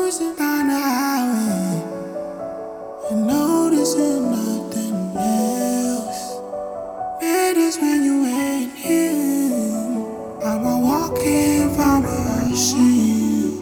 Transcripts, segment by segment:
cruising down the highway and noticing nothing else matters when you ain't here. I'm a walking pharmacy.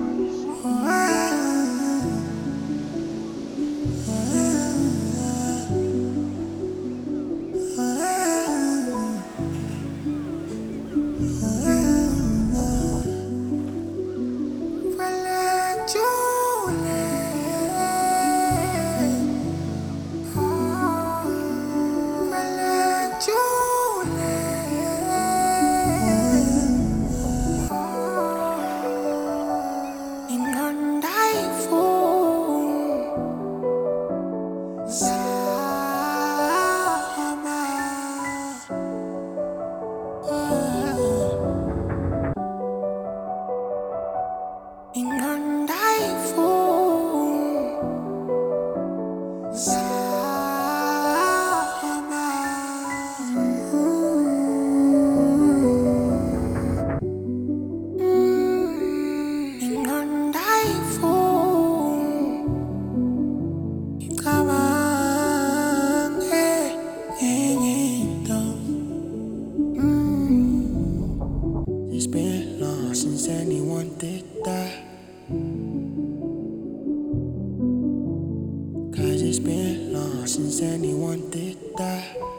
It's been long since anyone did that. 'Cause it's been long since anyone did that.